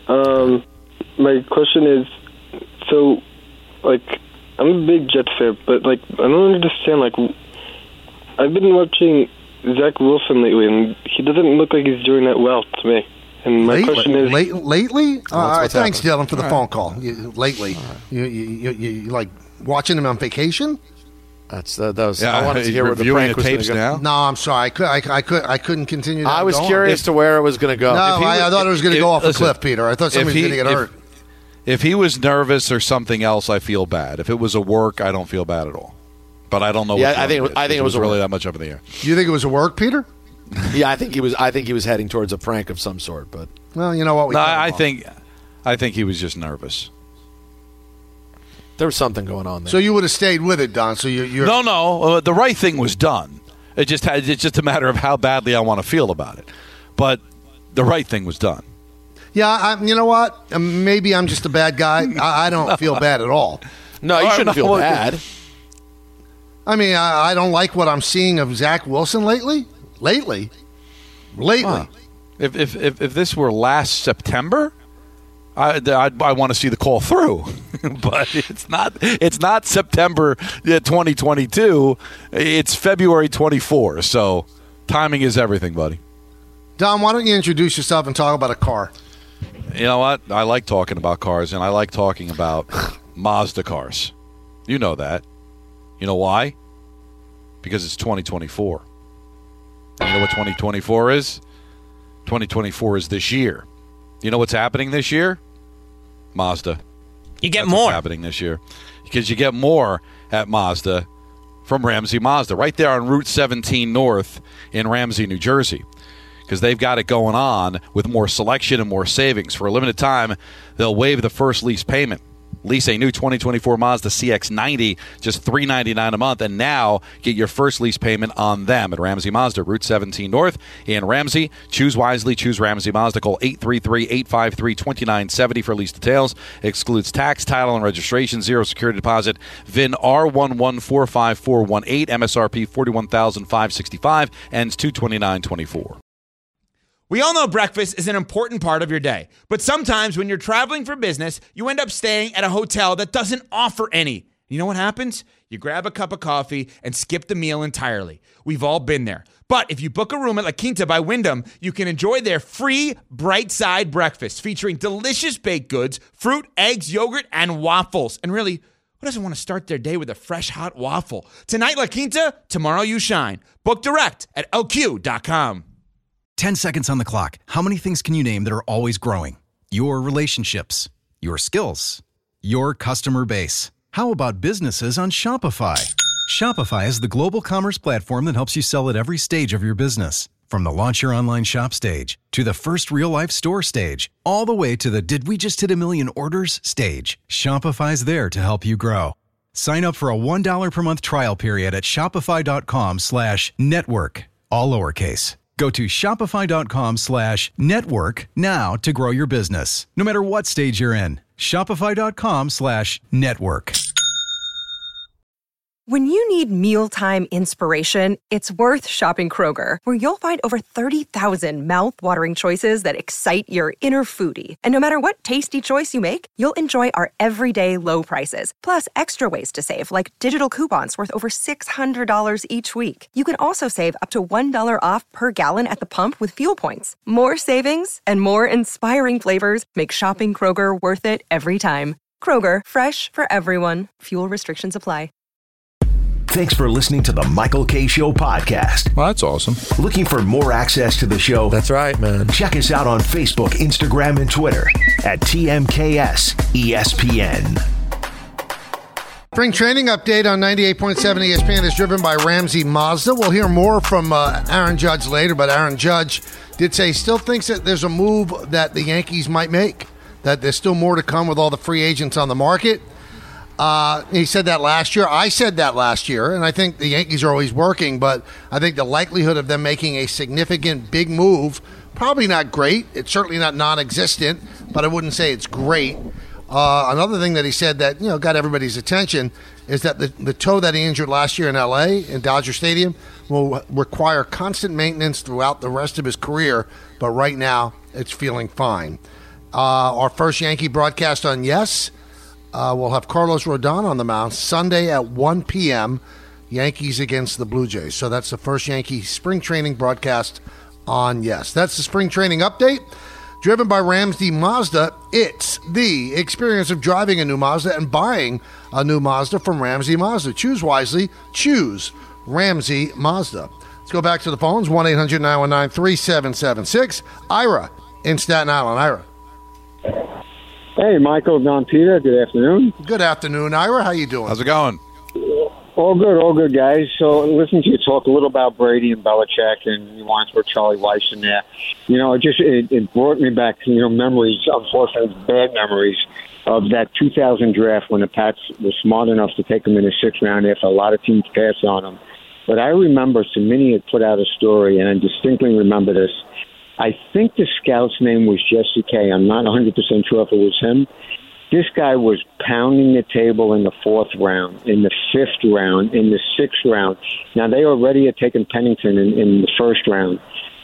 P: My question is, so, I'm a big Jet fan, but, I don't understand, I've been watching Zach Wilson lately, and he doesn't look like he's doing that well to me. And my question is...
G: Lately? Thanks, Dylan, for the phone call. Lately. You like watching him on vacation?
H: That was. I wanted to hear where the prank was going to go.
G: No, I'm sorry. I couldn't continue.
H: I was curious to where it was going to go.
G: No, I thought it was going to go off a cliff, Peter. I thought somebody was going to get hurt.
D: If he was nervous or something else, I feel bad. If it was a work, I don't feel bad at all. But I don't know.
H: Yeah, I think it was
D: really that much up in the air.
G: You think it was a work, Peter?
H: Yeah, I think he was heading towards a prank of some sort. But
G: well, you know what?
D: I think he was just nervous.
H: There was something going on there.
G: So you would have stayed with it, Don. So you're
D: no. The right thing was done. It's just a matter of how badly I want to feel about it. But the right thing was done.
G: Yeah, you know what? Maybe I'm just a bad guy. I don't feel bad at all.
H: No, you shouldn't feel bad.
G: I mean, I don't like what I'm seeing of Zach Wilson lately.
D: Huh. If this were last September, I want to see the call through, but it's not September 2022. It's February 24. So timing is everything, buddy.
G: Don, why don't you introduce yourself and talk about a car?
D: You know what? I like talking about cars, and I like talking about Mazda cars. You know that. You know why? Because it's 2024. And you know what 2024 is? 2024 is this year. You know what's happening this year? Mazda.
Q: You get more.
D: What's happening this year. Because you get more at Mazda from Ramsey Mazda, right there on Route 17 North in Ramsey, New Jersey. Because they've got it going on with more selection and more savings. For a limited time, they'll waive the first lease payment. Lease a new 2024 Mazda CX-90, just $399 a month, and now get your first lease payment on them at Ramsey Mazda, Route 17 North in Ramsey. Choose wisely. Choose Ramsey Mazda. Call 833-853-2970 for lease details. Excludes tax, title, and registration. Zero security deposit. VIN R1145418. MSRP $41,565. Ends 2/29/24.
Q: We all know breakfast is an important part of your day, but sometimes when you're traveling for business, you end up staying at a hotel that doesn't offer any. You know what happens? You grab a cup of coffee and skip the meal entirely. We've all been there. But if you book a room at La Quinta by Wyndham, you can enjoy their free Bright Side breakfast featuring delicious baked goods, fruit, eggs, yogurt, and waffles. And really, who doesn't want to start their day with a fresh, hot waffle? Tonight, La Quinta, tomorrow you shine. Book direct at LQ.com.
L: 10 seconds on the clock. How many things can you name that are always growing? Your relationships, your skills, your customer base. How about businesses on Shopify? Shopify is the global commerce platform that helps you sell at every stage of your business. From the launch your online shop stage to the first real-life store stage, all the way to the did we just hit a million orders stage. Shopify's there to help you grow. Sign up for a $1 per month trial period at shopify.com/network, all lowercase. Go to shopify.com/network now to grow your business, no matter what stage you're in. Shopify.com/network.
R: When you need mealtime inspiration, it's worth shopping Kroger, where you'll find over 30,000 mouth-watering choices that excite your inner foodie. And no matter what tasty choice you make, you'll enjoy our everyday low prices, plus extra ways to save, like digital coupons worth over $600 each week. You can also save up to $1 off per gallon at the pump with fuel points. More savings and more inspiring flavors make shopping Kroger worth it every time. Kroger, fresh for everyone. Fuel restrictions apply.
N: Thanks for listening to the Michael K. Show podcast.
C: Well, that's awesome.
N: Looking for more access to the show?
H: That's right, man.
N: Check us out on Facebook, Instagram, and Twitter at TMKS ESPN.
G: Spring training update on 98.7 ESPN is driven by Ramsey Mazda. We'll hear more from Aaron Judge later, but Aaron Judge did say he still thinks that there's a move that the Yankees might make, that there's still more to come with all the free agents on the market. He said that last year. I said that last year, and I think the Yankees are always working, but I think the likelihood of them making a significant big move, probably not great. It's certainly not non-existent, but I wouldn't say it's great. Another thing that he said that got everybody's attention is that the toe that he injured last year in L.A., in Dodger Stadium, will require constant maintenance throughout the rest of his career, but right now it's feeling fine. Our first Yankee broadcast on Yes. We'll have Carlos Rodon on the mound Sunday at 1 p.m., Yankees against the Blue Jays. So that's the first Yankee spring training broadcast on Yes. That's the spring training update. Driven by Ramsey Mazda, it's the experience of driving a new Mazda and buying a new Mazda from Ramsey Mazda. Choose wisely. Choose Ramsey Mazda. Let's go back to the phones, 1-800-919-3776. Ira in Staten Island. Ira.
S: Hey, Michael, Don Peter. Good afternoon.
G: Good afternoon, Ira. How you doing?
D: How's it going?
S: All good, guys. So, listen to you talk a little about Brady and Belichick, and you want to throw Charlie Weiss in there. It brought me back, memories, unfortunately, bad memories of that 2000 draft when the Pats were smart enough to take him in the 6th round after a lot of teams passed on him. But I remember Cimini had put out a story, and I distinctly remember this. I think the scout's name was Jesse K. I'm not 100% sure if it was him. This guy was pounding the table in the 4th round, in the 5th round, in the 6th round. Now, they already had taken Pennington in the 1st round,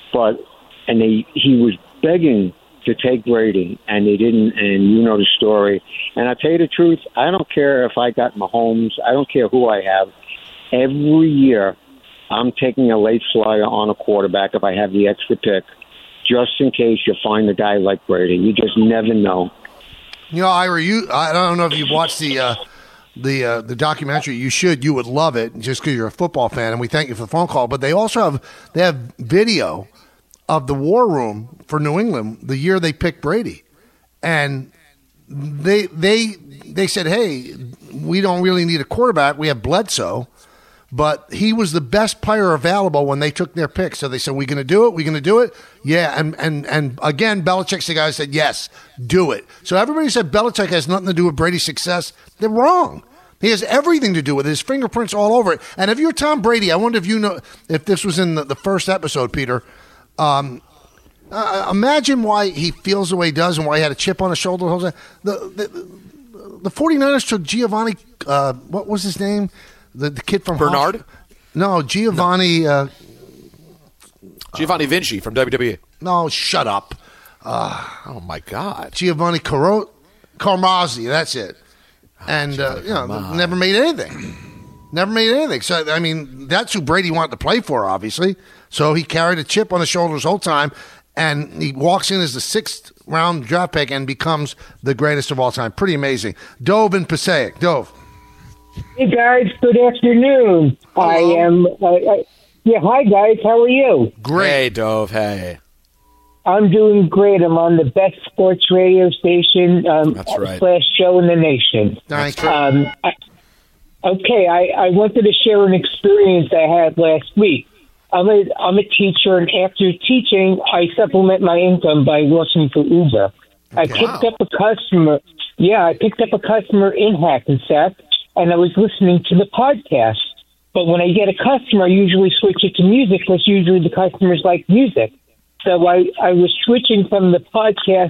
S: he was begging to take Brady, and they didn't, and you know the story. And I tell you the truth, I don't care if I got Mahomes. I don't care who I have. Every year, I'm taking a late flyer on a quarterback if I have the extra pick, just in case you find a guy like Brady. You just never know.
G: Ira, I don't know if you've watched the documentary. You should. You would love it just because you're a football fan, and we thank you for the phone call. But they also have video of the war room for New England the year they picked Brady. And they said, hey, we don't really need a quarterback. We have Bledsoe. But he was the best player available when they took their pick. So they said, we going to do it? We going to do it? Yeah. And again, Belichick's the guy who said, yes, do it. So everybody said Belichick has nothing to do with Brady's success. They're wrong. He has everything to do with it. His fingerprints all over it. And if you're Tom Brady, I wonder if you know if this was in the first episode, Peter. Imagine why he feels the way he does and why he had a chip on his shoulder. The 49ers took Giovanni, what was his name? The kid from
H: Bernard?
G: No, Giovanni.
H: Giovanni Vinci from WWE.
G: No, shut up.
H: Oh, my God.
G: Giovanni Carmazzi, that's it. And, never made anything. Never made anything. So, I mean, that's who Brady wanted to play for, obviously. So he carried a chip on his shoulder his whole time, and he walks in as the 6th round draft pick and becomes the greatest of all time. Pretty amazing. Dove in Passaic. Dove.
T: Hey, guys. Good afternoon.
G: Hello.
T: I am... hi, guys. How are you?
G: Great.
H: Hey, Dove. Hey.
T: I'm doing great. I'm on the best sports radio station
H: That's right.
T: / show in the nation.
G: Thank you.
T: I wanted to share an experience I had last week. I'm a teacher, and after teaching, I supplement my income by working for Uber. I picked up a customer. Yeah, I picked up a customer in Hackensack, and I was listening to the podcast. But when I get a customer, I usually switch it to music because usually the customers like music. So I was switching from the podcast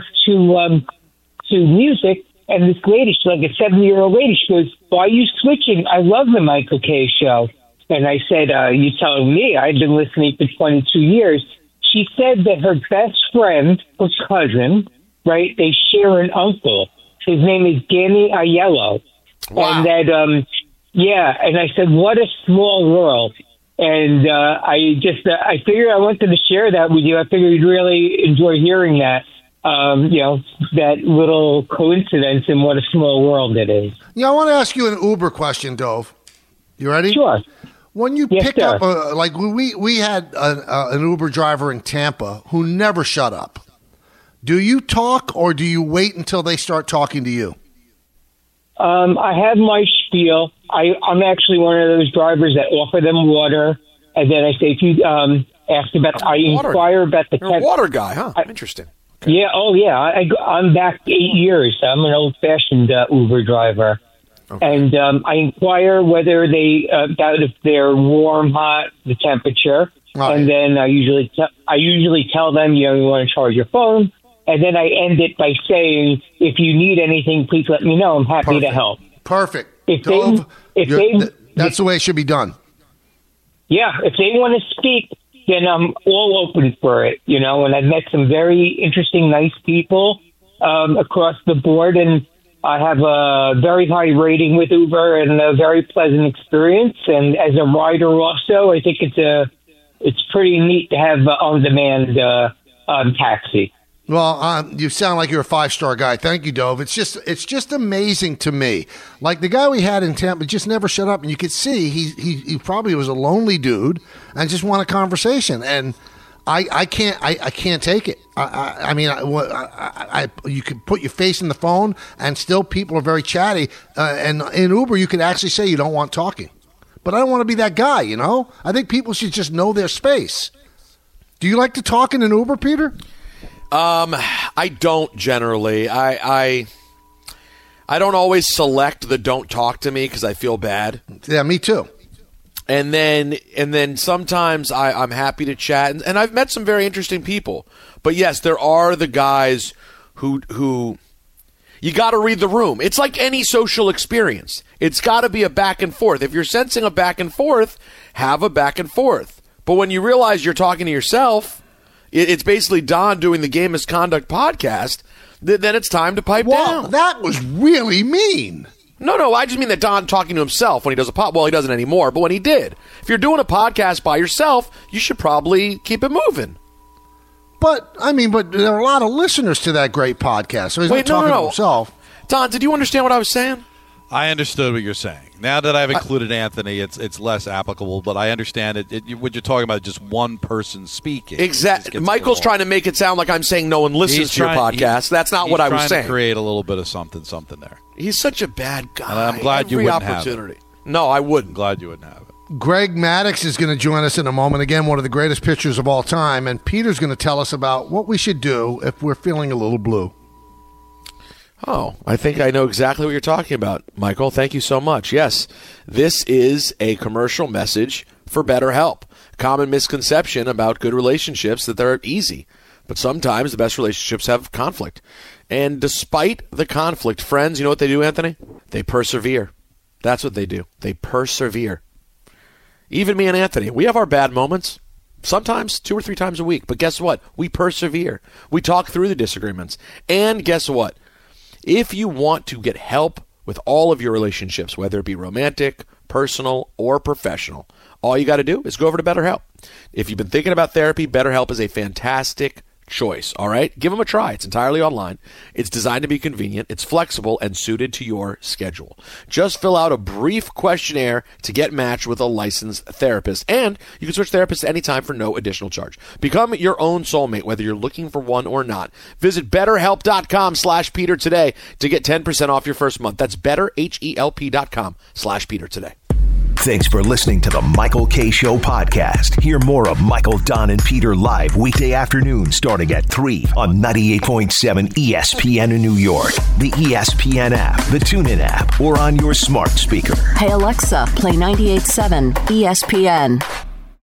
T: to music, and this lady, she's like a 70-year-old lady, she goes, "Why are you switching? I love the Michael Kay show." And I said, "You telling me? I've been listening for 22 years." She said that her best friend, her cousin, right, they share an uncle. His name is Danny Aiello. Wow. And that, and I said, what a small world. And I figured I wanted to share that with you. I figured you'd really enjoy hearing that, that little coincidence and what a small world it is.
G: Yeah, I want to ask you an Uber question, Dove. You ready?
T: Sure.
G: When you pick up, we had an Uber driver in Tampa who never shut up. Do you talk or do you wait until they start talking to you?
T: I have my spiel. I'm actually one of those drivers that offer them water, and then I say, if you ask about, I inquire about the.
H: You're a water guy, huh? Interesting.
T: Okay. Yeah. Oh, yeah. I'm back 8 years. I'm an old-fashioned Uber driver. Okay. And I inquire whether they if they're warm, hot, the temperature, right. And then I usually tell them, you want to charge your phone, and then I end it by saying, if you need anything, please let me know. I'm happy to help.
G: Perfect.
T: That's
G: the way it should be done.
T: Yeah, if they want to speak, then I'm all open for it. And I've met some very interesting, nice people across the board, and I have a very high rating with Uber and a very pleasant experience. And as a rider also, I think it's pretty neat to have on-demand taxi.
G: Well, you sound like you're a 5-star guy. Thank you, Dove. It's just amazing to me. Like the guy we had in Tampa just never shut up, and you could see he probably was a lonely dude and just want a conversation. And I can't take it. I mean, you could put your face in the phone, and still people are very chatty. And in Uber, you could actually say you don't want talking. But I don't want to be that guy, I think people should just know their space. Do you like to talk in an Uber, Peter?
H: I don't generally. I don't always select the don't talk to me because I feel bad.
G: Yeah, me too.
H: And then sometimes I'm happy to chat, and I've met some very interesting people. But yes, there are the guys who you got to read the room. It's like any social experience. It's got to be a back and forth. If you're sensing a back and forth, have a back and forth. But when you realize you're talking to yourself, it's basically Don doing the Game Misconduct podcast, then it's time to pipe down.
G: That was really mean.
H: No, I just mean that Don talking to himself when he does a podcast. Well, he doesn't anymore, but when he did. If you're doing a podcast by yourself, you should probably keep it moving.
G: But there are a lot of listeners to that great podcast, so he's not talking to himself.
H: Don, did you understand what I was saying?
D: I understood what you're saying. Now that I've included Anthony, it's less applicable, but I understand what you're talking about, just one person speaking.
H: Exactly. Michael's trying to make it sound like I'm saying no one listens to your podcast. That's not what I was saying.
D: He's trying to create a little bit of something there.
H: He's such a bad guy.
D: And I'm glad you wouldn't have it.
H: No, I wouldn't.
D: I'm glad you wouldn't have it.
G: Greg Maddux is going to join us in a moment. Again, one of the greatest pitchers of all time. And Peter's going to tell us about what we should do if we're feeling a little blue.
H: Oh, I think I know exactly what you're talking about, Michael. Thank you so much. Yes, this is a commercial message for BetterHelp. Common misconception about good relationships that they're easy. But sometimes the best relationships have conflict. And despite the conflict, friends, you know what they do, Anthony? They persevere. That's what they do. They persevere. Even me and Anthony, we have our bad moments. Sometimes 2 or 3 times a week. But guess what? We persevere. We talk through the disagreements. And guess what? If you want to get help with all of your relationships, whether it be romantic, personal, or professional, all you got to do is go over to BetterHelp. If you've been thinking about therapy, BetterHelp is a fantastic choice, all right? Give them a try. It's entirely online. It's designed to be convenient. It's flexible and suited to your schedule. Just fill out a brief questionnaire to get matched with a licensed therapist, and you can switch therapists anytime for no additional charge. Become your own soulmate, whether you're looking for one or not. Visit BetterHelp.com/Peter today to get 10% off your first month. That's BetterHelp.com/Peter today.
N: Thanks for listening to the Michael Kay Show podcast. Hear more of Michael, Don, and Peter live weekday afternoon starting at 3 on 98.7 ESPN in New York, the ESPN app, the TuneIn app, or on your smart speaker.
A: Hey Alexa, play 98.7 ESPN.